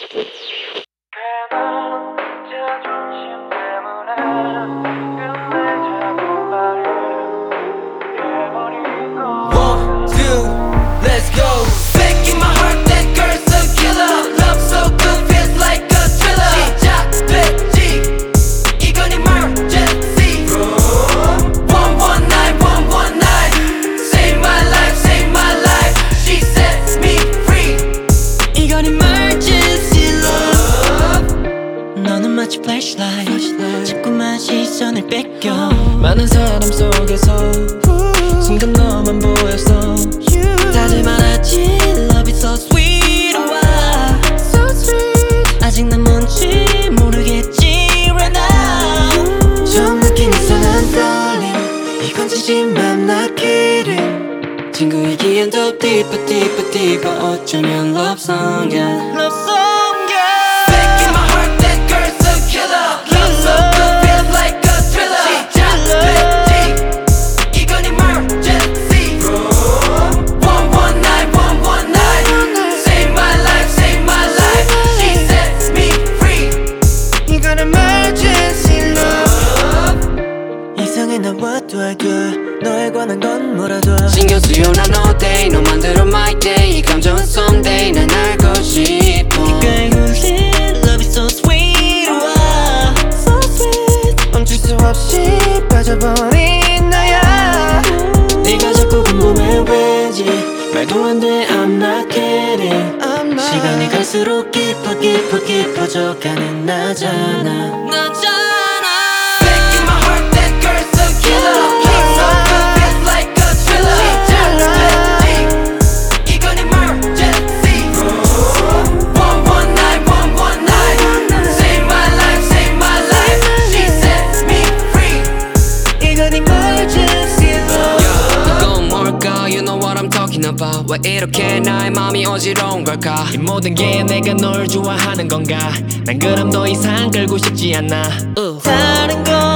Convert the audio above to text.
괜한 자존심 때문에 끝내자고 말해버린 거. One, two, let's go. Back in my heart, that girl's a killer. Love so good, feels like a thriller. 시작됐지, 이건 emergency. 119, 119. Save my life, save my life. She sets me free. 이건 emergency love. 너는 마치 flashlight 자꾸만 시선을 뺏겨 많은 사람 속에서 순간 너만 보였어. 다들 말하지 Love is so sweet 와 so sweet 아직 난 뭔지 모르겠지 right now 처음 느낀 이상한 떨림 이건 진심만 not kidding 친구이기엔 더 deeper deeper deeper 어쩌면 love song이야 love song yeah Back in my heart, that girl's a killer. Love so good, feels like a thriller. 시작됐지, 이건 emergency. 119, 119. Save my life, save my life. She sets me free. 이건 emergency love 이상해 나 what do I do 너에 관한 건 뭐라도 신경 쓰여 난 all day 너만대로 my day 이 감정은 someday 난 알고 싶어. 귓가에 울린 Love is so sweet 와 so sweet 멈출 수 없이 빠져버린 나야 네가 자꾸 궁금해 왜지 말도 안 돼 I'm not kidding 시간이 갈수록 깊어져가는 나잖아 Back in my heart, that girl's a killer. Love so good, feels like a thriller. 시작됐지, 이건 emergency. 119, 119. Save my life, save my life. She sets me free. 이건 emergency love 이건 뭘까? You know what I'm talking about. 왜 이렇게 나의 마음이 어지러운 걸까? 이 모든 게 내가 널 좋아하는 건가? 난 그럼 더 이상 끌고 싶지 않아. 다른 건